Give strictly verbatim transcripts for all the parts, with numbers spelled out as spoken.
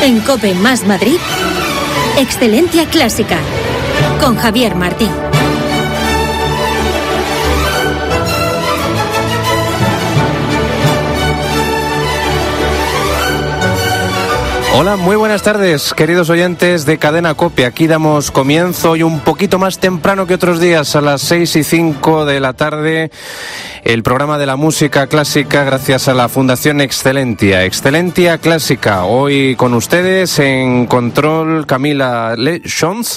En COPE más Madrid, Excelencia Clásica, con Javier Martí. Hola, muy buenas tardes, queridos oyentes de Cadena COPE. Aquí damos comienzo hoy un poquito más temprano que otros días, a las seis y cinco de la tarde, el programa de la música clásica gracias a la Fundación Excelencia. Excelencia Clásica, hoy con ustedes en control Camila Lechons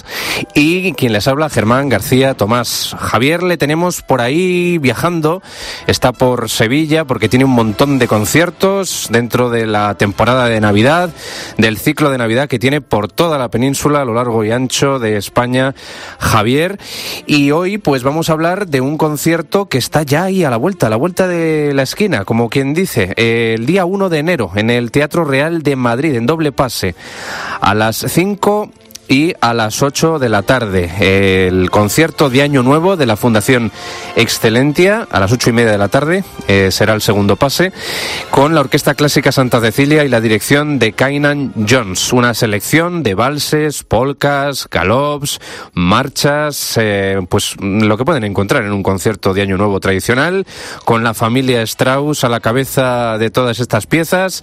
y quien les habla, Germán García Tomás. Javier le tenemos por ahí viajando, está por Sevilla porque tiene un montón de conciertos dentro de la temporada de Navidad, del ciclo de Navidad que tiene por toda la península a lo largo y ancho de España, Javier. Y hoy pues vamos a hablar de un concierto que está ya ahí a la vuelta, a la vuelta de la esquina, como quien dice, eh, el día uno de enero en el Teatro Real de Madrid, en doble pase, a las cinco y a las ocho de la tarde. El concierto de Año Nuevo de la Fundación Excelencia, a las ocho y media de la tarde, eh, será el segundo pase, con la Orquesta Clásica Santa Cecilia y la dirección de Kainan Jones. Una selección de valses, polcas, galops, marchas, eh, pues lo que pueden encontrar en un concierto de Año Nuevo tradicional, con la familia Strauss a la cabeza de todas estas piezas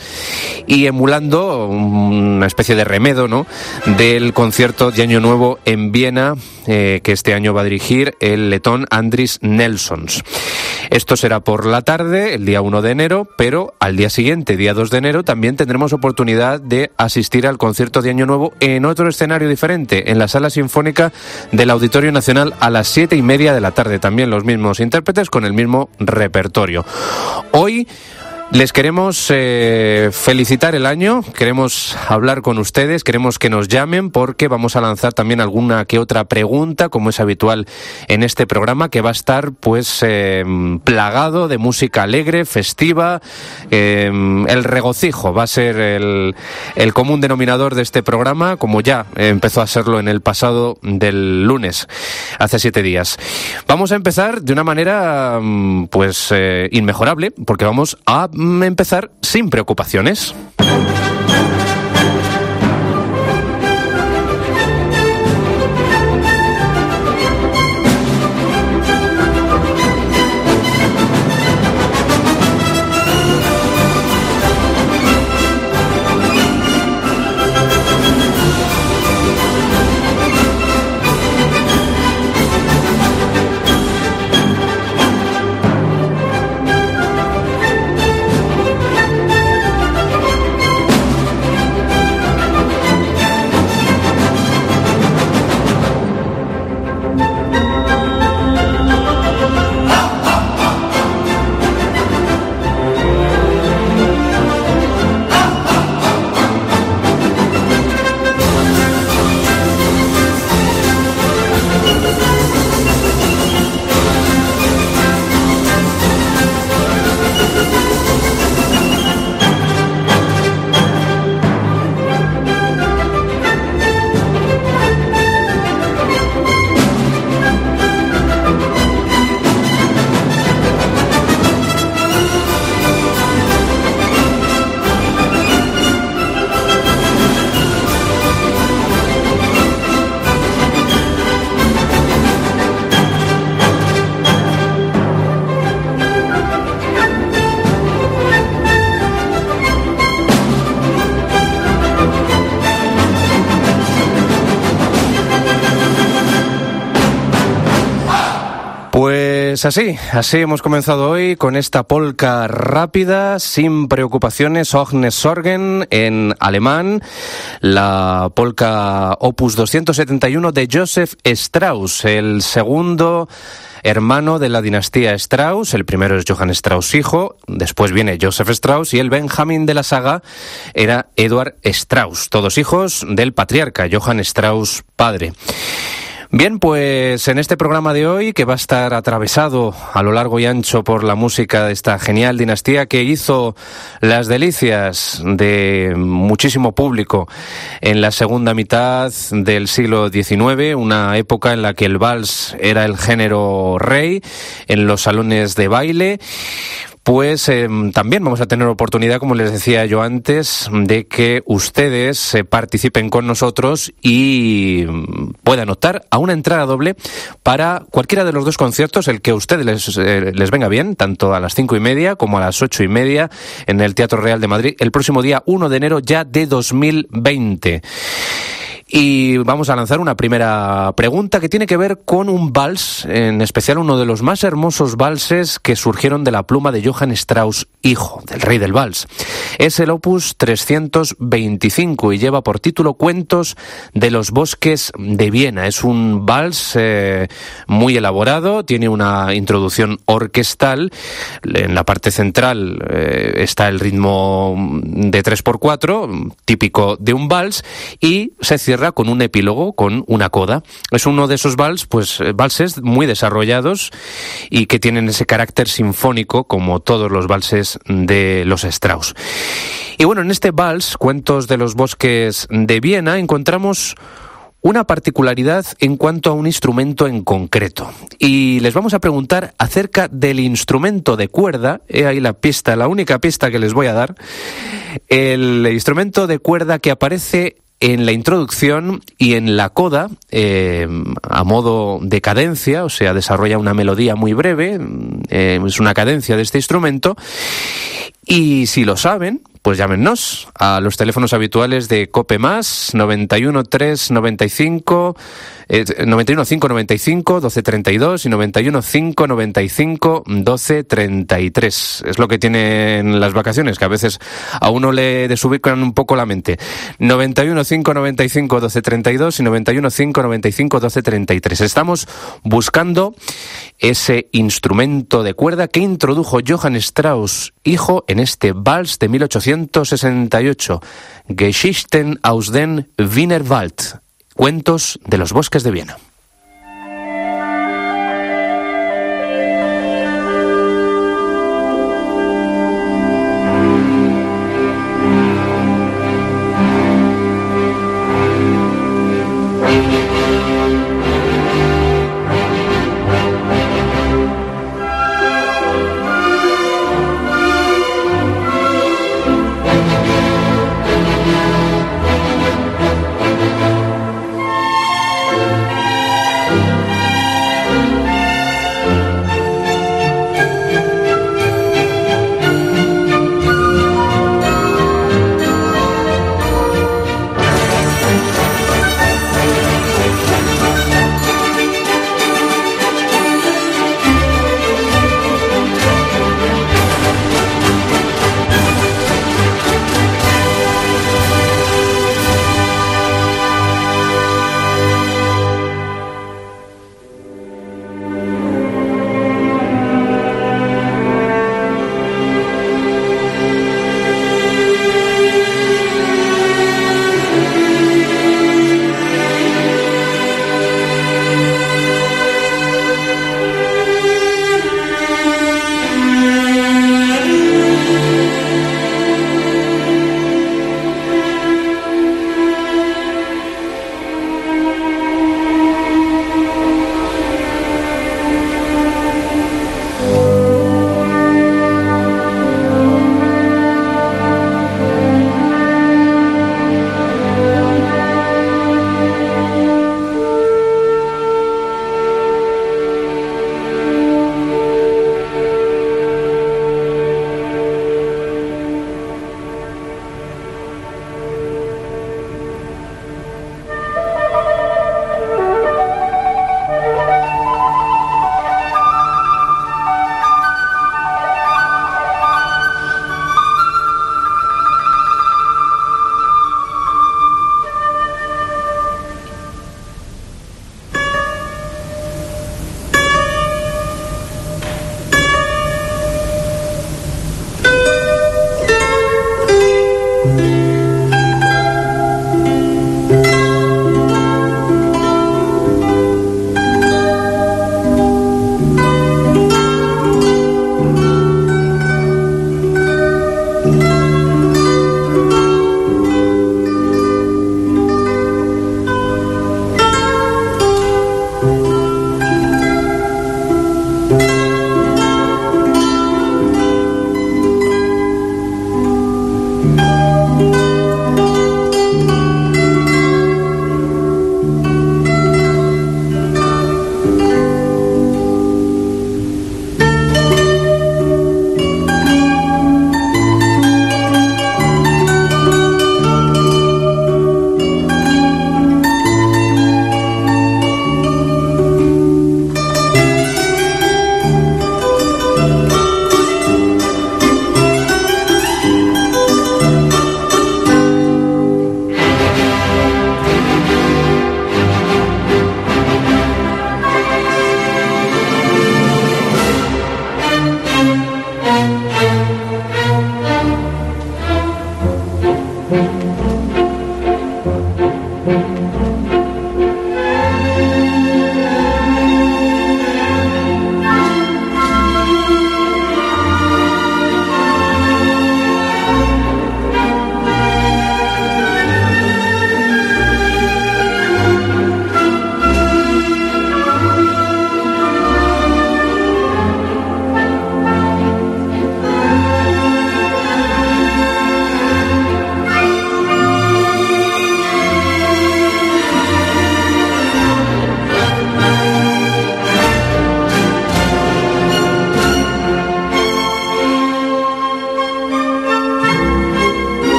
y emulando una especie de remedo, ¿no?, del concierto concierto de Año Nuevo en Viena, eh, que este año va a dirigir el letón Andris Nelsons. Esto será por la tarde, el día uno de enero, pero al día siguiente, día dos de enero, también tendremos oportunidad de asistir al concierto de Año Nuevo en otro escenario diferente, en la Sala Sinfónica del Auditorio Nacional a las siete y media de la tarde. También los mismos intérpretes con el mismo repertorio. Hoy les queremos eh, felicitar el año, queremos hablar con ustedes, queremos que nos llamen porque vamos a lanzar también alguna que otra pregunta, como es habitual en este programa, que va a estar pues eh, plagado de música alegre, festiva. Eh, el regocijo va a ser el, el común denominador de este programa, como ya empezó a serlo en el pasado del lunes, hace siete días. Vamos a empezar de una manera pues eh, inmejorable, porque vamos a empezar sin preocupaciones. Pues así, así hemos comenzado hoy con esta polca rápida, sin preocupaciones, Ohne Sorgen en alemán, la polca opus doscientos setenta y uno de Joseph Strauss, el segundo hermano de la dinastía Strauss. El primero es Johann Strauss hijo, después viene Joseph Strauss y el Benjamin de la saga era Eduard Strauss, todos hijos del patriarca Johann Strauss padre. Bien, pues en este programa de hoy, que va a estar atravesado a lo largo y ancho por la música de esta genial dinastía que hizo las delicias de muchísimo público en la segunda mitad del siglo diecinueve, una época en la que el vals era el género rey en los salones de baile, pues eh, también vamos a tener oportunidad, como les decía yo antes, de que ustedes eh, participen con nosotros y puedan optar a una entrada doble para cualquiera de los dos conciertos, el que a ustedes les, eh, les venga bien, tanto a las cinco y media como a las ocho y media en el Teatro Real de Madrid, el próximo día uno de enero ya de dos mil veinte. Y vamos a lanzar una primera pregunta que tiene que ver con un vals, en especial uno de los más hermosos valses que surgieron de la pluma de Johann Strauss, hijo del rey del vals. Es el opus trescientos veinticinco y lleva por título Cuentos de los bosques de Viena. Es un vals eh, muy elaborado, tiene una introducción orquestal. En la parte central eh, está el ritmo de tres por cuatro, típico de un vals, y se cierra con un epílogo, con una coda. Es uno de esos vals, pues, valses muy desarrollados y que tienen ese carácter sinfónico como todos los valses de los Strauss. Y bueno, en este vals, Cuentos de los bosques de Viena, encontramos una particularidad en cuanto a un instrumento en concreto. Y les vamos a preguntar acerca del instrumento de cuerda. He ahí la pista, la única pista que les voy a dar. El instrumento de cuerda que aparece en la introducción y en la coda, eh, a modo de cadencia, o sea, desarrolla una melodía muy breve, eh, es una cadencia de este instrumento. Y si lo saben, pues llámenos a los teléfonos habituales de COPE más, noventa y uno tres noventa y cinco, eh, noventa y uno cinco noventa y cinco, doce treinta y dos y noventa y uno cinco noventa y cinco, doce treinta y tres. Es lo que tienen las vacaciones, que a veces a uno le desubican un poco la mente. noventa y uno cinco noventa y cinco, doce treinta y dos y noventa y uno cinco noventa y cinco, doce treinta y tres. Estamos buscando ese instrumento de cuerda que introdujo Johann Strauss, hijo, en este vals de mil ochocientos sesenta y ocho, Geschichten aus dem Wienerwald, Cuentos de los bosques de Viena.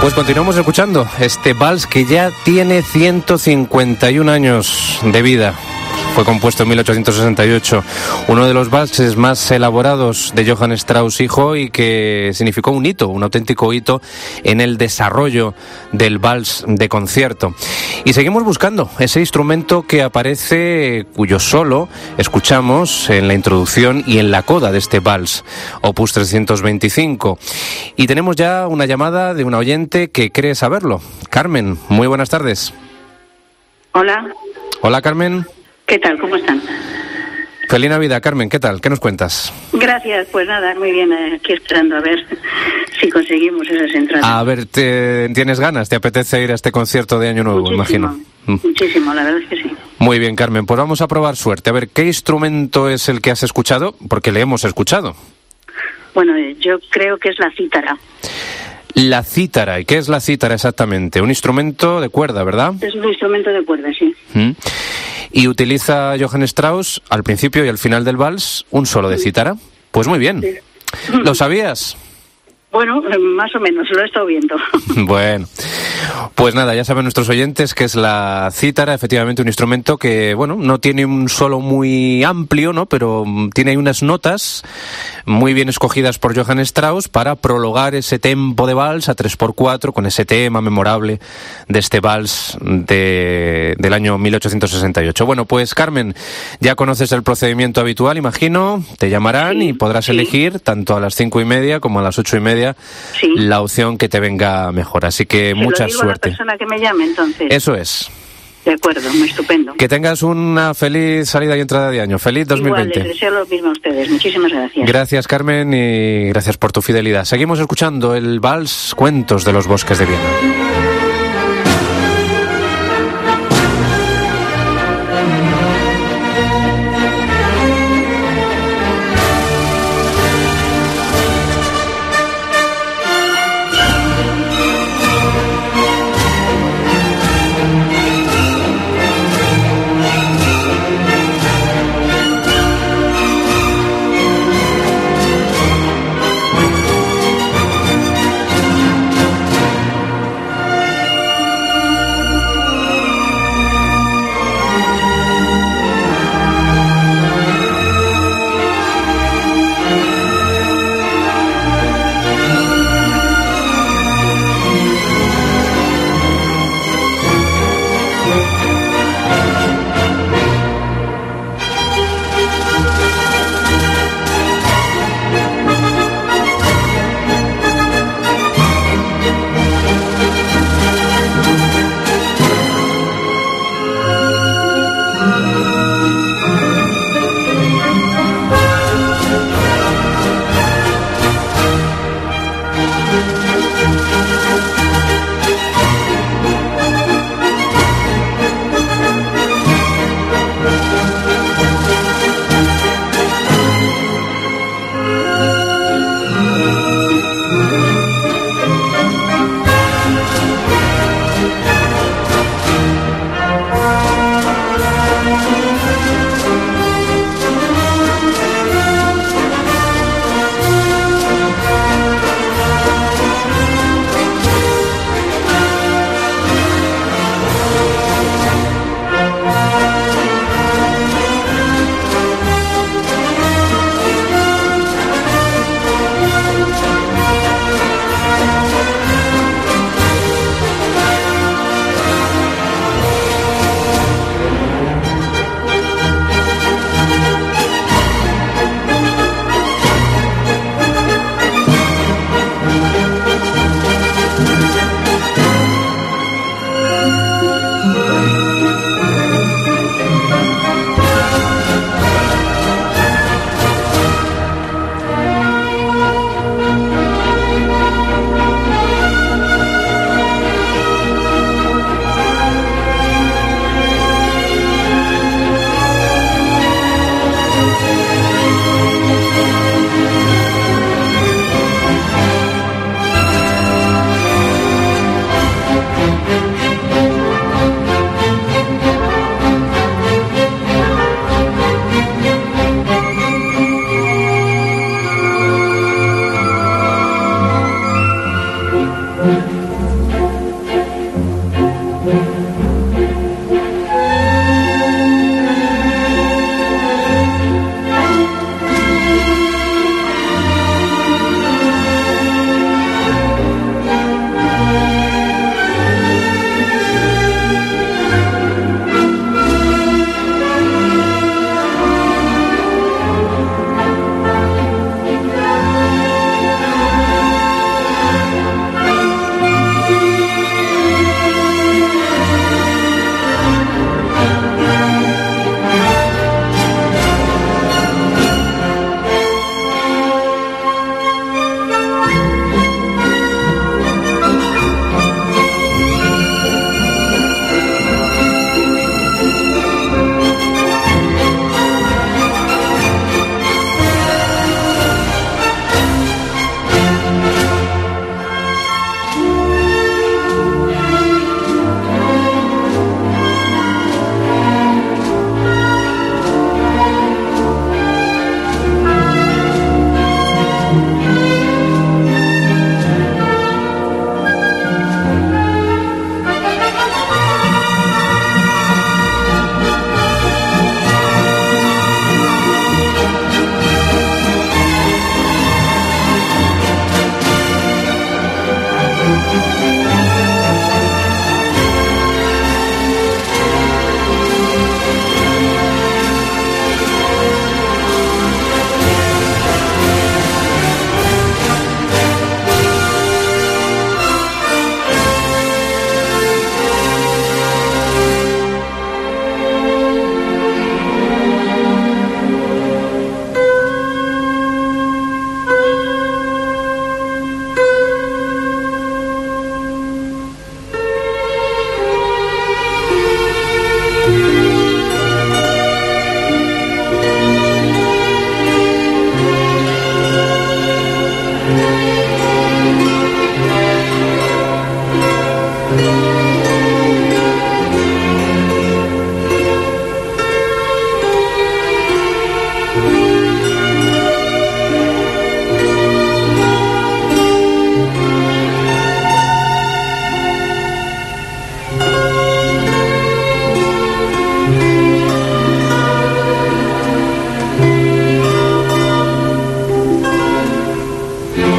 Pues continuamos escuchando este vals que ya tiene ciento cincuenta y un años de vida. Fue compuesto en mil ochocientos sesenta y ocho, uno de los valses más elaborados de Johann Strauss hijo y que significó un hito, un auténtico hito en el desarrollo del vals de concierto. Y seguimos buscando ese instrumento que aparece, cuyo solo escuchamos en la introducción y en la coda de este vals, opus trescientos veinticinco. Y tenemos ya una llamada de una oyente que cree saberlo. Carmen, muy buenas tardes. Hola. Hola, Carmen. ¿Qué tal? ¿Cómo están? Feliz Navidad, Carmen. ¿Qué tal? ¿Qué nos cuentas? Gracias. Pues nada, muy bien. Aquí esperando a ver si conseguimos esas entradas. A ver, te, ¿tienes ganas? ¿Te apetece ir a este concierto de Año Nuevo, muchísimo, imagino? Muchísimo, la verdad es que sí. Muy bien, Carmen. Pues vamos a probar suerte. A ver, ¿qué instrumento es el que has escuchado? Porque le hemos escuchado. Bueno, yo creo que es la cítara. La cítara. ¿Y qué es la cítara exactamente? Un instrumento de cuerda, ¿verdad? Es un instrumento de cuerda, sí. ¿Mm? Y utiliza Johann Strauss al principio y al final del vals un solo de cítara. Pues muy bien. Sí. ¿Lo sabías? Bueno, más o menos, lo he estado viendo. Bueno, pues nada, ya saben nuestros oyentes que es la cítara, efectivamente un instrumento que, bueno, no tiene un solo muy amplio, ¿no? Pero tiene ahí unas notas muy bien escogidas por Johann Strauss para prologar ese tempo de vals a tres por cuatro con ese tema memorable de este vals de, del año mil ochocientos sesenta y ocho. Bueno, pues Carmen, ya conoces el procedimiento habitual, imagino, te llamarán sí, y podrás sí. elegir tanto a las cinco y media como a las ocho y media sí. la opción que te venga mejor. Así que Se mucha lo digo suerte. A la persona que me llame, entonces. Eso es. De acuerdo, muy estupendo. Que tengas una feliz salida y entrada de año. Feliz dos mil veinte. Igual, les deseo lo mismo a ustedes. Muchísimas gracias. Gracias, Carmen, y gracias por tu fidelidad. Seguimos escuchando el vals Cuentos de los Bosques de Viena.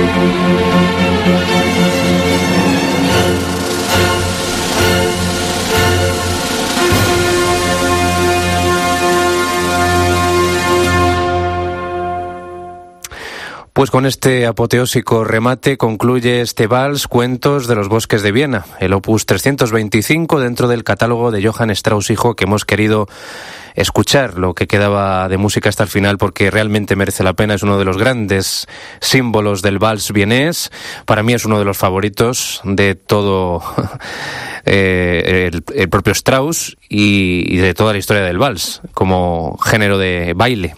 Pues con este apoteósico remate concluye este vals Cuentos de los Bosques de Viena, el opus trescientos veinticinco dentro del catálogo de Johann Strauss hijo, que hemos querido escuchar lo que quedaba de música hasta el final porque realmente merece la pena. Es uno de los grandes símbolos del vals vienés. Para mí es uno de los favoritos de todo eh, el, el propio Strauss y, y de toda la historia del vals como género de baile.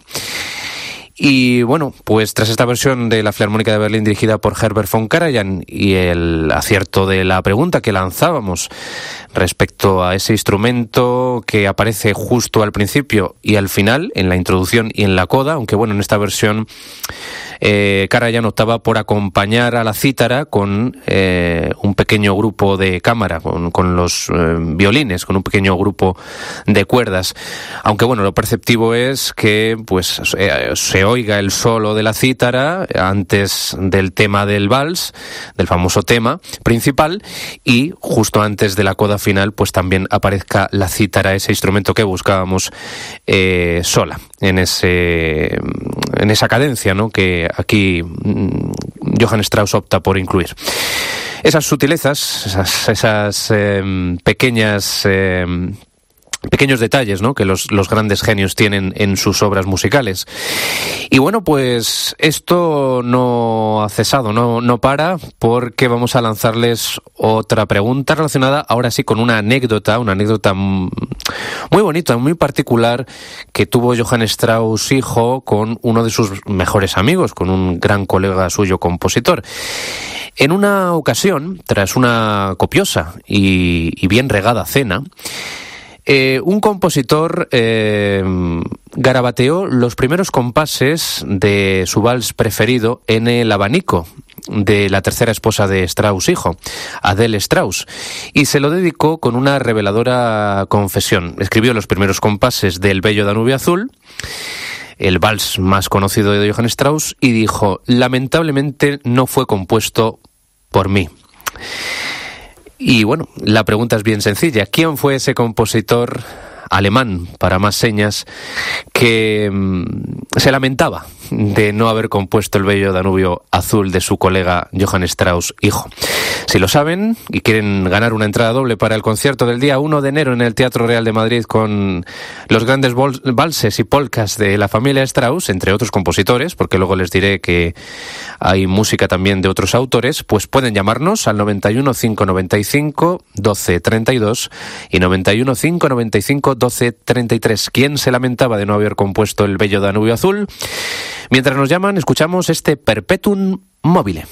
Y bueno, pues tras esta versión de la Filarmónica de Berlín dirigida por Herbert von Karajan y el acierto de la pregunta que lanzábamos respecto a ese instrumento que aparece justo al principio y al final, en la introducción y en la coda, aunque bueno, en esta versión eh, Karajan optaba por acompañar a la cítara con eh, un pequeño grupo de cámara, con, con los eh, violines, con un pequeño grupo de cuerdas. Aunque bueno, lo perceptivo es que pues eh, se oiga el solo de la cítara antes del tema del vals, del famoso tema principal, y justo antes de la coda final pues también aparezca la cítara, ese instrumento que buscábamos eh, sola en ese en esa cadencia, ¿no?, que aquí mmm, Johann Strauss opta por incluir. Esas sutilezas, esas, esas eh, pequeñas eh, pequeños detalles, ¿no?, que los, los grandes genios tienen en sus obras musicales. Y bueno, pues esto no ha cesado, no, no para, porque vamos a lanzarles otra pregunta relacionada ahora sí con una anécdota, una anécdota muy bonita, muy particular que tuvo Johann Strauss hijo con uno de sus mejores amigos, con un gran colega suyo compositor. En una ocasión, tras una copiosa y, y bien regada cena, Eh, un compositor eh, garabateó los primeros compases de su vals preferido en el abanico de la tercera esposa de Strauss hijo, Adele Strauss, y se lo dedicó con una reveladora confesión. Escribió los primeros compases del Bello Danubio Azul, el vals más conocido de Johann Strauss, y dijo: lamentablemente no fue compuesto por mí. Y bueno, la pregunta es bien sencilla. ¿Quién fue ese compositor alemán, para más señas, que mmm, se lamentaba de no haber compuesto el Bello Danubio Azul de su colega Johann Strauss hijo? Si lo saben y quieren ganar una entrada doble para el concierto del día uno de enero en el Teatro Real de Madrid con los grandes valses y polcas de la familia Strauss, entre otros compositores, porque luego les diré que hay música también de otros autores, pues pueden llamarnos al noventa y uno, cinco noventa y cinco, doce treinta y dos y noventa y uno, cinco noventa y cinco, doce treinta y tres. ¿Quién se lamentaba de no haber compuesto el Bello Danubio Azul? Mientras nos llaman, escuchamos este Perpetuum mobile.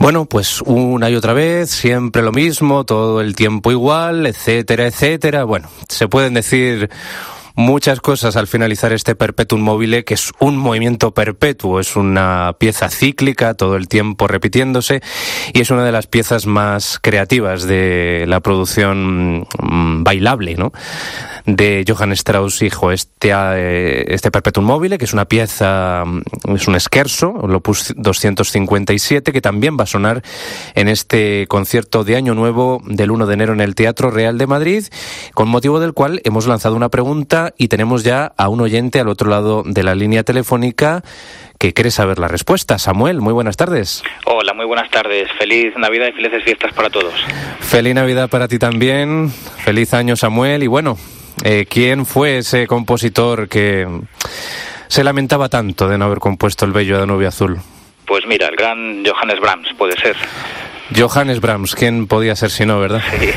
Bueno, pues una y otra vez, siempre lo mismo, todo el tiempo igual, etcétera, etcétera. Bueno, se pueden decir muchas cosas al finalizar este perpetuum mobile, que es un movimiento perpetuo, es una pieza cíclica, todo el tiempo repitiéndose, y es una de las piezas más creativas de la producción mmm, bailable, ¿no?, de Johann Strauss hijo. Este, eh, este perpetuum mobile, que es una pieza, es un scherzo, el opus doscientos cincuenta y siete, que también va a sonar en este concierto de Año Nuevo del uno de enero en el Teatro Real de Madrid, con motivo del cual hemos lanzado una pregunta y tenemos ya a un oyente al otro lado de la línea telefónica que quiere saber la respuesta. Samuel, muy buenas tardes. Hola, muy buenas tardes. Feliz Navidad y felices fiestas para todos. Feliz Navidad para ti también. Feliz año, Samuel. Y bueno, eh, ¿quién fue ese compositor que se lamentaba tanto de no haber compuesto el bello Danubio Azul? Pues mira, el gran Johannes Brahms, puede ser. Johannes Brahms, ¿quién podía ser si no, verdad? Sí.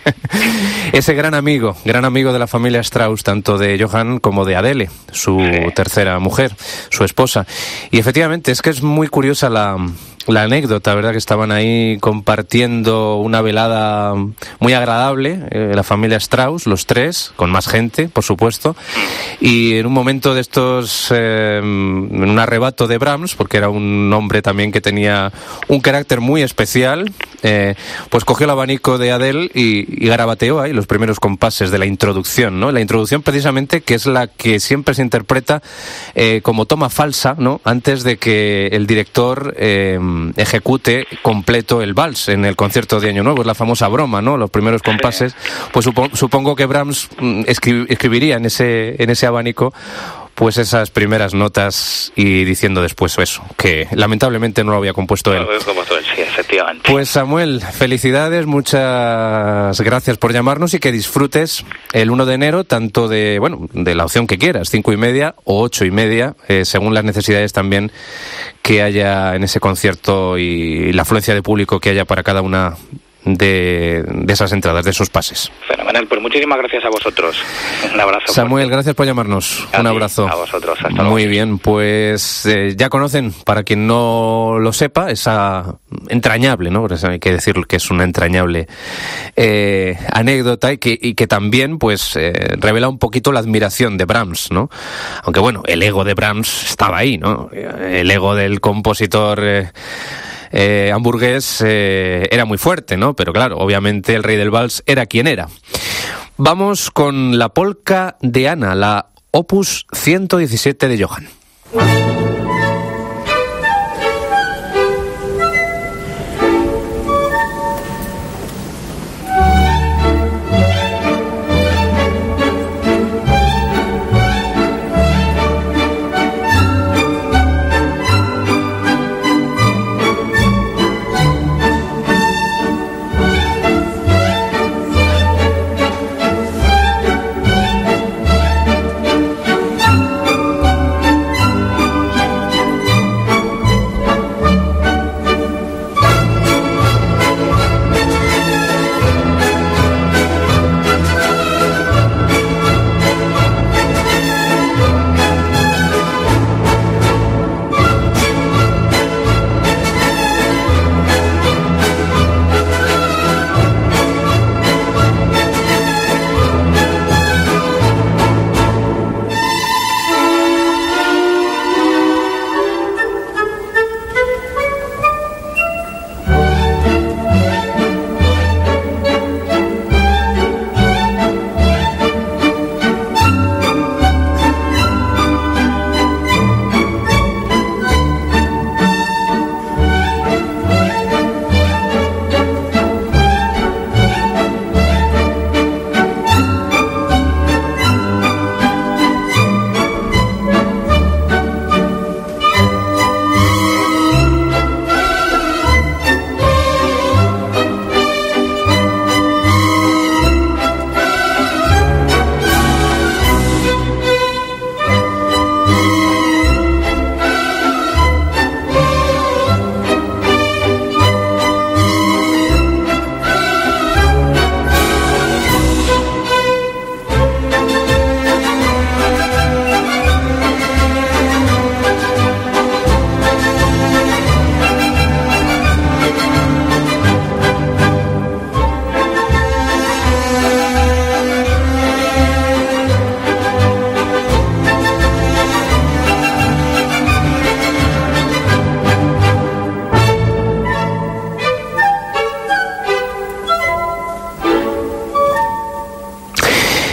Ese gran amigo, gran amigo de la familia Strauss, tanto de Johann como de Adele, su sí. tercera mujer, su esposa. Y efectivamente, es que es muy curiosa la, la anécdota, ¿verdad? Que estaban ahí compartiendo una velada muy agradable, eh, la familia Strauss, los tres, con más gente, por supuesto. Y en un momento de estos, eh, en un arrebato de Brahms, porque era un hombre también que tenía un carácter muy especial, eh, pues cogió el abanico de Adele y, y garabateó ahí los primeros compases de la introducción, ¿no? La introducción precisamente, que es la que siempre se interpreta eh, como toma falsa, ¿no?, antes de que el director eh, ejecute completo el vals en el concierto de Año Nuevo. Es la famosa broma, ¿no? Los primeros compases. Pues supo, supongo que Brahms escri- escribiría en ese, en ese abanico pues esas primeras notas y diciendo después eso, que lamentablemente no lo había compuesto él. No, lo compuesto él, sí, efectivamente. Pues Samuel, felicidades, muchas gracias por llamarnos y que disfrutes el uno de enero tanto de, bueno, de la opción que quieras, cinco y media o ocho y media, eh, según las necesidades también que haya en ese concierto y la afluencia de público que haya para cada una de, de esas entradas, de esos pases. Fenomenal, pues muchísimas gracias a vosotros. Un abrazo. Samuel, fuerte. Gracias por llamarnos. A Un ti, abrazo. A vosotros, hasta luego. Muy bien, pues eh, ya conocen, para quien no lo sepa, esa entrañable, ¿no? Hay que decir que es una entrañable eh, anécdota y que, y que también pues eh, revela un poquito la admiración de Brahms, ¿no? Aunque bueno, el ego de Brahms estaba ahí, ¿no? El ego del compositor eh, Eh, hamburgués eh, era muy fuerte, ¿no? Pero claro, obviamente el rey del vals era quien era. Vamos con la polca de Ana, la opus ciento diecisiete de Johann.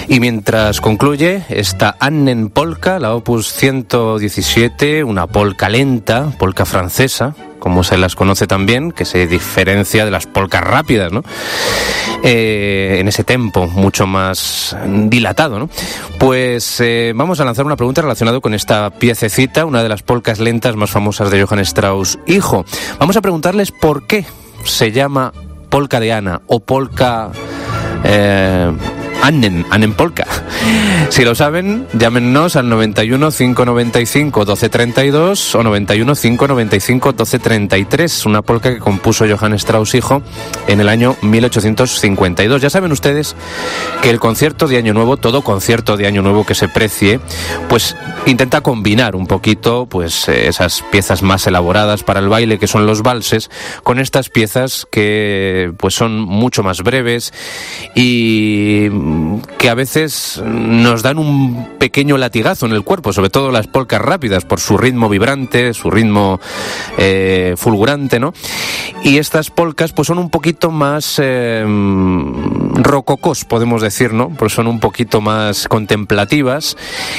Y mientras concluye esta Annen Polka, la opus ciento diecisiete, una polka lenta, polka francesa, como se las conoce también, que se diferencia de las polcas rápidas, ¿no? Eh, en ese tempo mucho más dilatado, ¿no? Pues eh, vamos a lanzar una pregunta relacionada con esta piececita, una de las polcas lentas más famosas de Johann Strauss hijo. Vamos a preguntarles por qué se llama polka de Anna o polka eh, Annen, Annen Polka. Si lo saben, llámenos al noventa y uno, cinco noventa y cinco, doce treinta y dos o noventa y uno, cinco noventa y cinco, doce treinta y tres, una polka que compuso Johann Strauss hijo en el año mil ochocientos cincuenta y dos. Ya saben ustedes que el concierto de Año Nuevo, todo concierto de Año Nuevo que se precie, pues intenta combinar un poquito pues esas piezas más elaboradas para el baile, que son los valses, con estas piezas que pues son mucho más breves y que a veces nos dan un pequeño latigazo en el cuerpo, sobre todo las polcas rápidas, por su ritmo vibrante, su ritmo eh, fulgurante, ¿no? Y estas polcas pues son un poquito más eh, rococós, podemos decir, ¿no? Pues son un poquito más contemplativas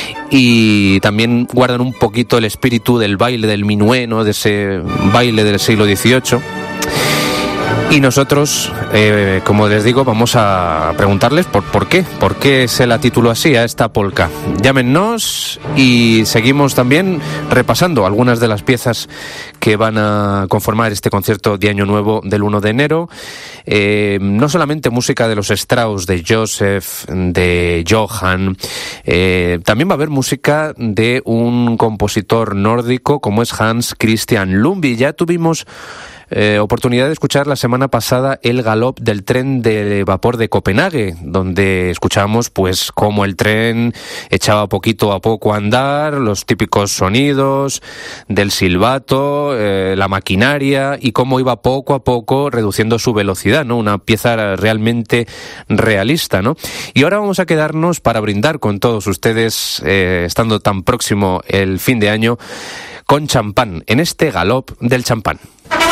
y también guardan un poquito el espíritu del baile del minué, ¿no? De ese baile del siglo dieciocho. Y nosotros, eh, como les digo, vamos a preguntarles por, por qué, por qué se la tituló así a esta polka. Llámennos y seguimos también repasando algunas de las piezas que van a conformar este concierto de Año Nuevo del uno de enero. Eh, no solamente música de los Strauss, de Joseph, de Johann, eh, también va a haber música de un compositor nórdico como es Hans Christian Lundby. Ya tuvimos Eh, oportunidad de escuchar la semana pasada el galop del tren de vapor de Copenhague, donde escuchamos pues cómo el tren echaba poquito a poco a andar, los típicos sonidos del silbato, eh, la maquinaria y cómo iba poco a poco reduciendo su velocidad, ¿no? Una pieza realmente realista, ¿no? Y ahora vamos a quedarnos para brindar con todos ustedes, eh, estando tan próximo el fin de año, con champán, en este galop del champán.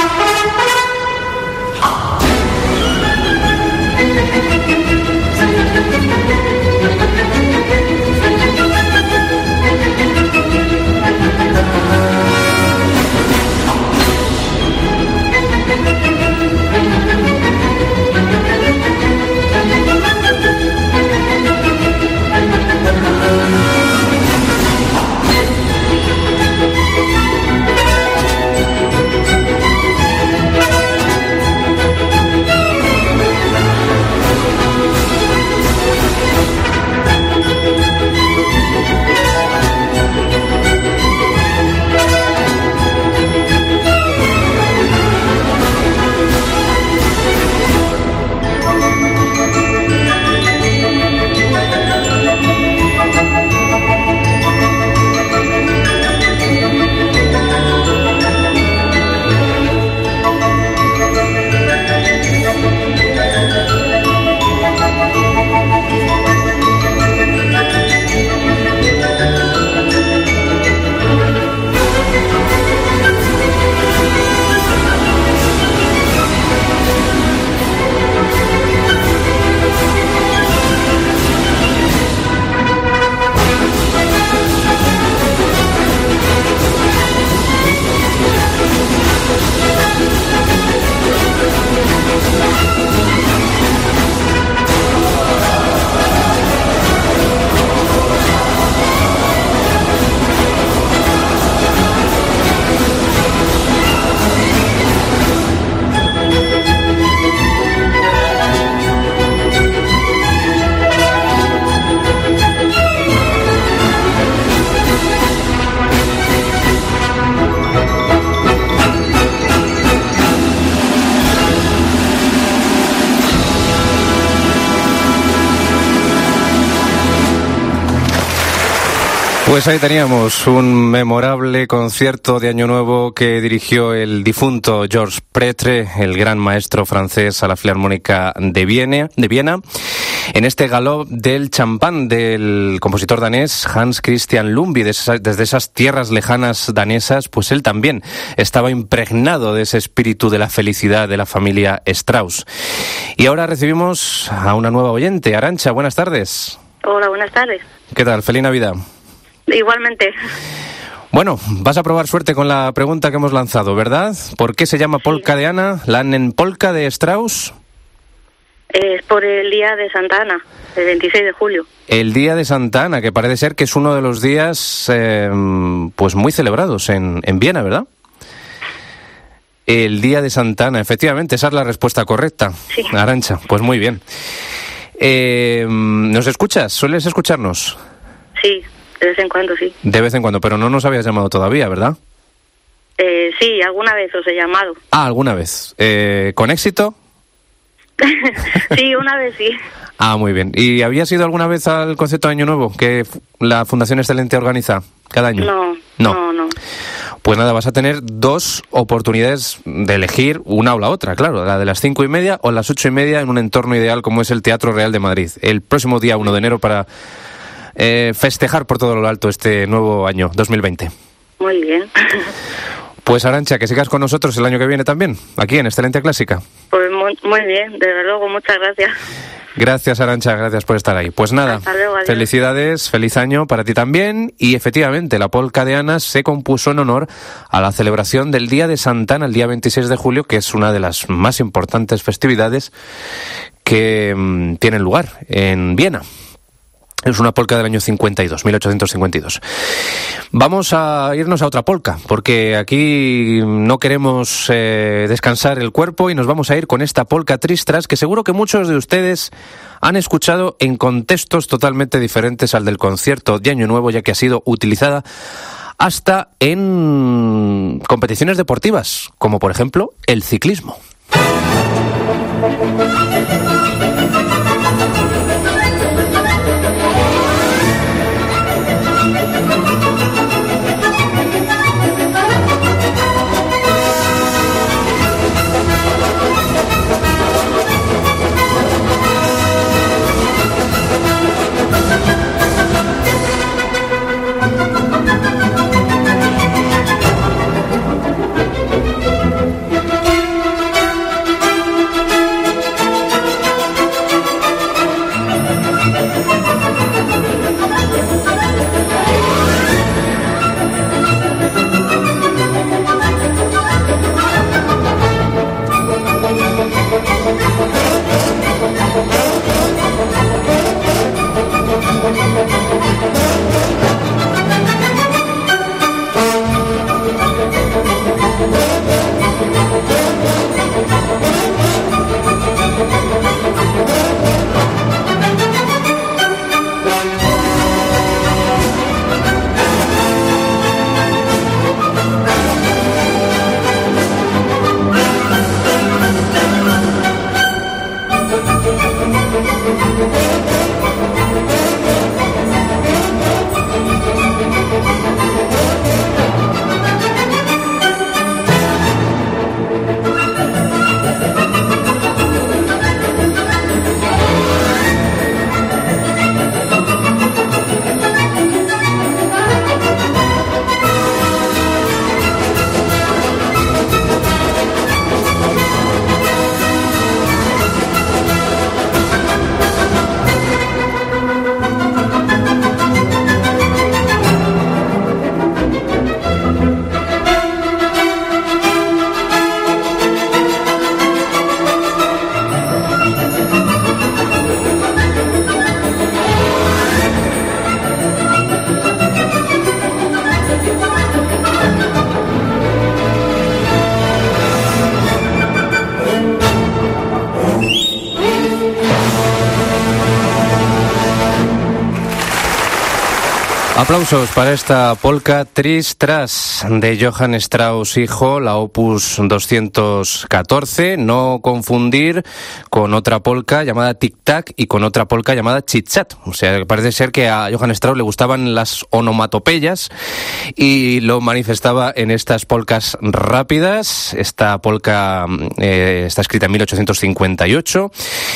Pues ahí teníamos un memorable concierto de Año Nuevo que dirigió el difunto Georges Pretre, el gran maestro francés, a la Filarmónica de Viena, de Viena, en este galop del champán del compositor danés Hans Christian Lundby. Desde esas tierras lejanas danesas, pues él también estaba impregnado de ese espíritu de la felicidad de la familia Strauss. Y ahora recibimos a una nueva oyente. Arantxa, buenas tardes. Hola, buenas tardes. ¿Qué tal? Feliz Navidad. Igualmente. Bueno, vas a probar suerte con la pregunta que hemos lanzado, ¿verdad? ¿Por qué se llama Polka de Ana, la Annenpolka de Strauss? Es por el día de Santa Ana, el veintiséis de julio. El día de Santa Ana, que parece ser que es uno de los días eh, pues muy celebrados en, en Viena, ¿verdad? El día de Santa Ana, efectivamente, esa es la respuesta correcta. Sí. Arantxa, pues muy bien. Eh, ¿Nos escuchas? ¿Sueles escucharnos? Sí, de vez en cuando, sí. De vez en cuando, pero no nos habías llamado todavía, ¿verdad? Eh, sí, alguna vez os he llamado. Ah, alguna vez. Eh, ¿Con éxito? Sí, una vez sí. Ah, muy bien. ¿Y habías ido alguna vez al concierto de Año Nuevo que la Fundación Excelente organiza cada año? No, no, no, no. Pues nada, vas a tener dos oportunidades de elegir una o la otra, claro, la de las cinco y media o las ocho y media en un entorno ideal como es el Teatro Real de Madrid, el próximo día uno de enero para eh, festejar por todo lo alto este nuevo año, dos mil veinte. Muy bien. Pues Arantxa, que sigas con nosotros el año que viene también, aquí en Excelencia Clásica. Pues muy, muy bien, desde luego, muchas gracias. Gracias, Arantxa, gracias por estar ahí. Pues nada, Hasta luego, adiós. Felicidades, feliz año para ti también. Y efectivamente, la Polka de Ana se compuso en honor a la celebración del Día de Santa Ana, el día veintiséis de julio, que es una de las más importantes festividades que mmm, tienen lugar en Viena. Es una polka del año cincuenta y dos, mil ochocientos cincuenta y dos. Vamos a irnos a otra polka, porque aquí no queremos eh, descansar el cuerpo y nos vamos a ir con esta polka tristras, que seguro que muchos de ustedes han escuchado en contextos totalmente diferentes al del concierto de Año Nuevo, ya que ha sido utilizada hasta en competiciones deportivas, como por ejemplo el ciclismo. Aplausos para esta polka Tristras de Johann Strauss hijo, la opus doscientos catorce, no confundir con otra polka llamada Tic Tac y con otra polka llamada Chit Chat. O sea, parece ser que a Johann Strauss le gustaban las onomatopeyas y lo manifestaba en estas polkas rápidas. Esta polka eh, está escrita en mil ochocientos cincuenta y ocho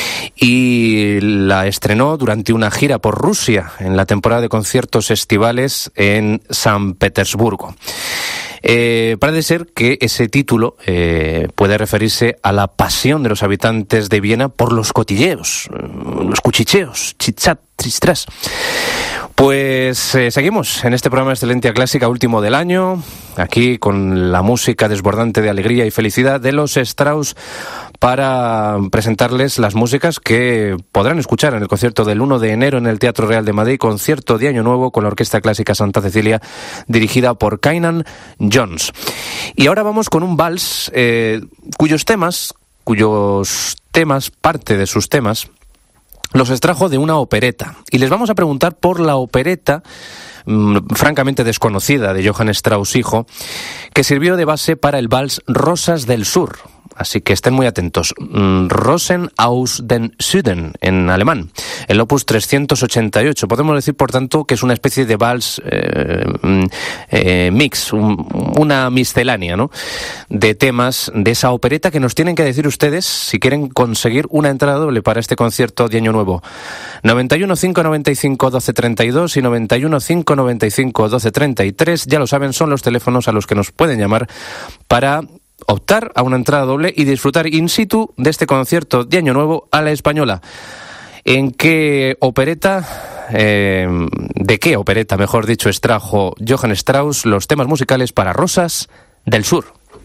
y la estrenó durante una gira por Rusia en la temporada de conciertos estivales en San Petersburgo. Eh, parece ser que ese título eh, puede referirse a la pasión de los habitantes de Viena por los cotilleos, los cuchicheos, chitchat, tristras. Pues eh, seguimos en este programa Excelencia Clásica, último del año, aquí con la música desbordante de alegría y felicidad de los Strauss, para presentarles las músicas que podrán escuchar en el concierto del uno de enero en el Teatro Real de Madrid, concierto de Año Nuevo con la Orquesta Clásica Santa Cecilia, dirigida por Kainan Jones. Y ahora vamos con un vals eh, cuyos temas, cuyos temas, parte de sus temas, los extrajo de una opereta. Y les vamos a preguntar por la opereta mmm, francamente desconocida de Johann Strauss hijo, que sirvió de base para el vals Rosas del Sur. Así que estén muy atentos. Rosen aus den Süden, en alemán. El opus trescientos ochenta y ocho. Podemos decir, por tanto, que es una especie de vals eh, eh, mix, un, una miscelánea, ¿no?, de temas de esa opereta que nos tienen que decir ustedes si quieren conseguir una entrada doble para este concierto de Año Nuevo. noventa y uno, cinco noventa y cinco, doce treinta y dos y noventa y uno, cinco noventa y cinco, doce treinta y tres. Ya lo saben, son los teléfonos a los que nos pueden llamar para optar a una entrada doble y disfrutar in situ de este concierto de Año Nuevo a la española. ¿En qué opereta, eh, de qué opereta, mejor dicho, extrajo Johann Strauss los temas musicales para Rosas del Sur?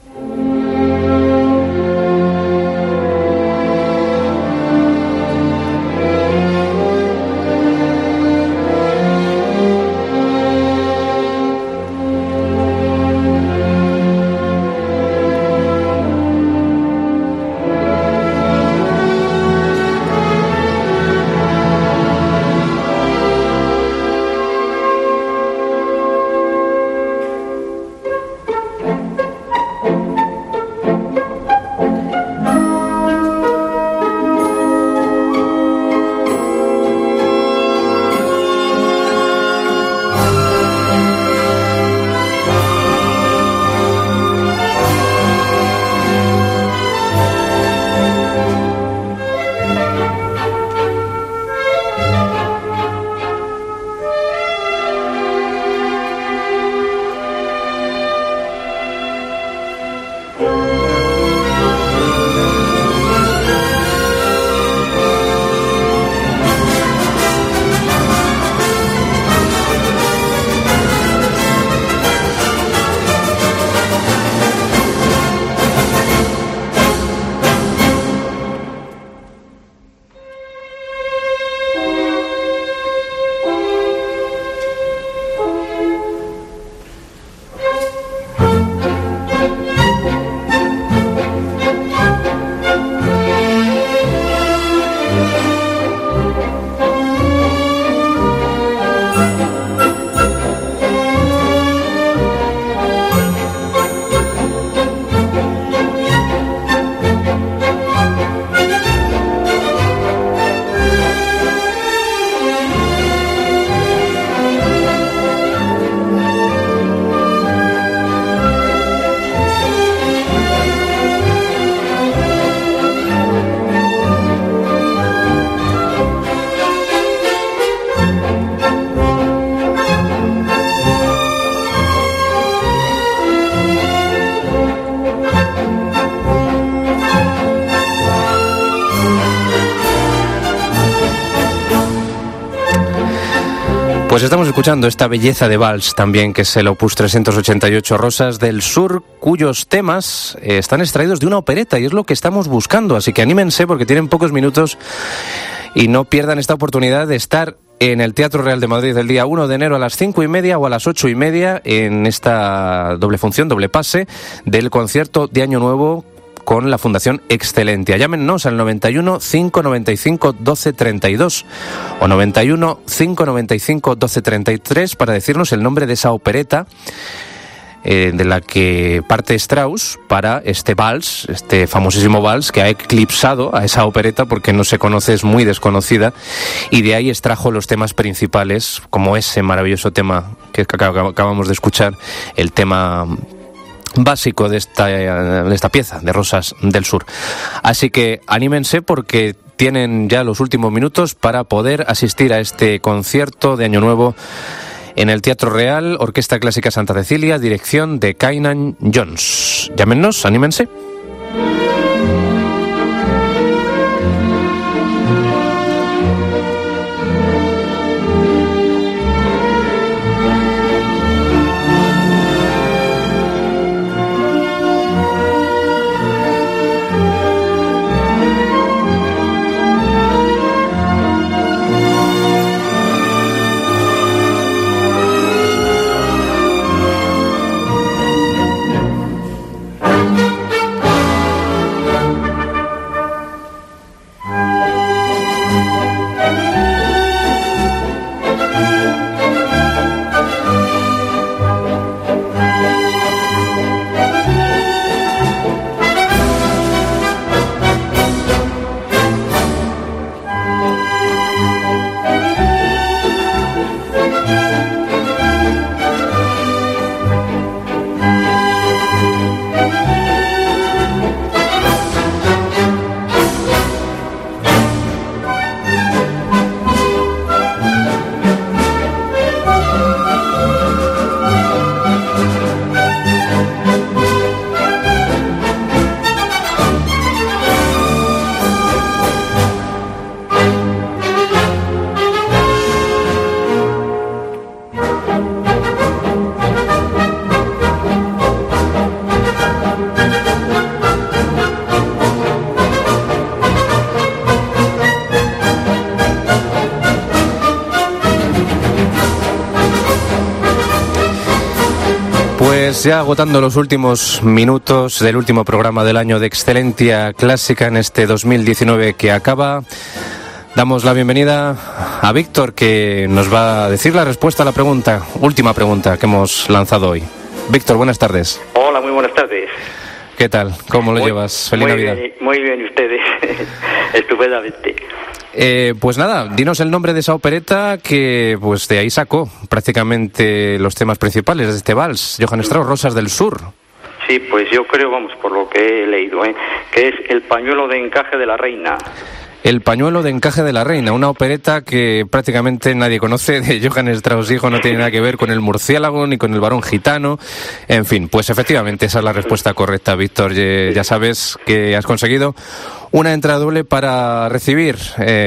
Pues estamos escuchando esta belleza de vals también, que es el opus trescientos ochenta y ocho, Rosas del Sur, cuyos temas eh, están extraídos de una opereta, y es lo que estamos buscando. Así que anímense, porque tienen pocos minutos y no pierdan esta oportunidad de estar en el Teatro Real de Madrid el día uno de enero a las cinco y media o a las ocho y media en esta doble función, doble pase del concierto de Año Nuevo con la Fundación Excelentia. Llámenos al noventa y uno, cinco noventa y cinco, doce treinta y dos o noventa y uno, cinco noventa y cinco, doce treinta y tres para decirnos el nombre de esa opereta eh, de la que parte Strauss para este vals, este famosísimo vals que ha eclipsado a esa opereta porque no se conoce, es muy desconocida, y de ahí extrajo los temas principales, como ese maravilloso tema que acabamos de escuchar, el tema básico de esta, de esta pieza de Rosas del Sur. Así que anímense, porque tienen ya los últimos minutos para poder asistir a este concierto de Año Nuevo en el Teatro Real, Orquesta Clásica Santa Cecilia, dirección de Kainan Jones. Llámenos, anímense. Pues ya agotando los últimos minutos del último programa del año de Excelencia Clásica en este dos mil diecinueve que acaba, damos la bienvenida a Víctor, que nos va a decir la respuesta a la pregunta, última pregunta que hemos lanzado hoy. Víctor, buenas tardes. Hola, muy buenas tardes. ¿Qué tal? ¿Cómo lo muy, llevas? Feliz muy Navidad. Bien, muy bien, ustedes. Estupendamente. Eh, pues nada, dinos el nombre de esa opereta que pues de ahí sacó prácticamente los temas principales de este vals, Johann Strauss, Rosas del Sur. Sí, pues yo creo, vamos, por lo que he leído, ¿eh? que es El pañuelo de encaje de la reina. El pañuelo de encaje de la reina, una opereta que prácticamente nadie conoce, de Johann Strauss hijo, no tiene nada que ver con el murciélago ni con el varón gitano. En fin, pues efectivamente esa es la respuesta correcta, Víctor. Ya sabes que has conseguido una entrada doble para recibir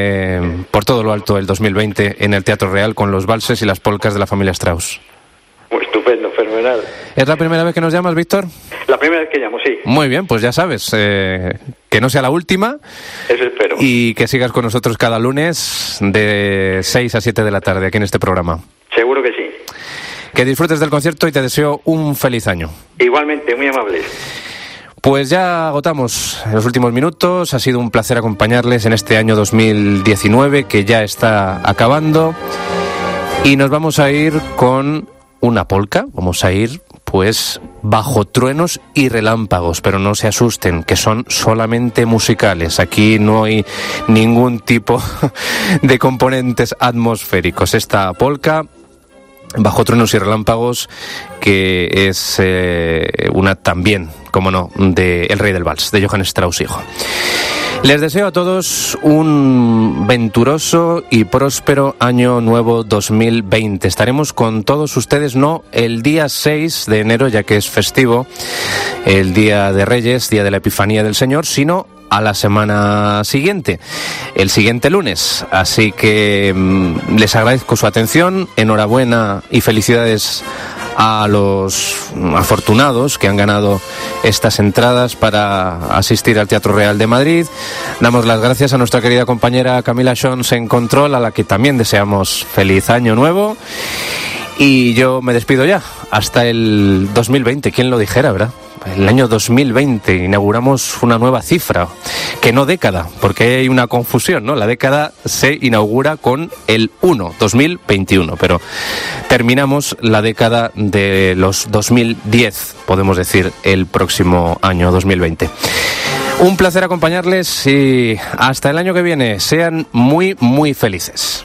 eh, por todo lo alto el dos mil veinte en el Teatro Real con los valses y las polcas de la familia Strauss. Muy estupendo, fenomenal. ¿Es la primera vez que nos llamas, Víctor? La primera vez que llamo, sí. Muy bien, pues ya sabes, eh, que no sea la última. Eso espero. Y que sigas con nosotros cada lunes de seis a siete de la tarde aquí en este programa. Seguro que sí. Que disfrutes del concierto y te deseo un feliz año. Igualmente, muy amable. Pues ya agotamos los últimos minutos. Ha sido un placer acompañarles en este año dos mil diecinueve que ya está acabando. Y nos vamos a ir con una polca. Vamos a ir, pues, bajo truenos y relámpagos. Pero no se asusten, que son solamente musicales. Aquí no hay ningún tipo de componentes atmosféricos. Esta polca, bajo truenos y relámpagos, que es eh, una también, como no, de El Rey del Vals, de Johann Strauss hijo. Les deseo a todos un venturoso y próspero año nuevo dos mil veinte. Estaremos con todos ustedes no el día seis de enero, ya que es festivo, el día de Reyes, día de la Epifanía del Señor, sino a la semana siguiente, el siguiente lunes. Así que mmm, les agradezco su atención, enhorabuena y felicidades a los afortunados que han ganado estas entradas para asistir al Teatro Real de Madrid. Damos las gracias a nuestra querida compañera Camila Jones en Control, a la que también deseamos feliz año nuevo. Y yo me despido ya, hasta el dos mil veinte, ¿quién lo dijera, verdad? El año dos mil veinte, inauguramos una nueva cifra, que no década, porque hay una confusión, ¿no? La década se inaugura con el uno, dos mil veintiuno, pero terminamos la década de los dos mil diez, podemos decir, el próximo año dos mil veinte. Un placer acompañarles y hasta el año que viene, sean muy, muy felices.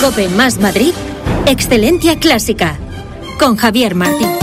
COPE más Madrid, Excelencia Clásica, con Javier Martín.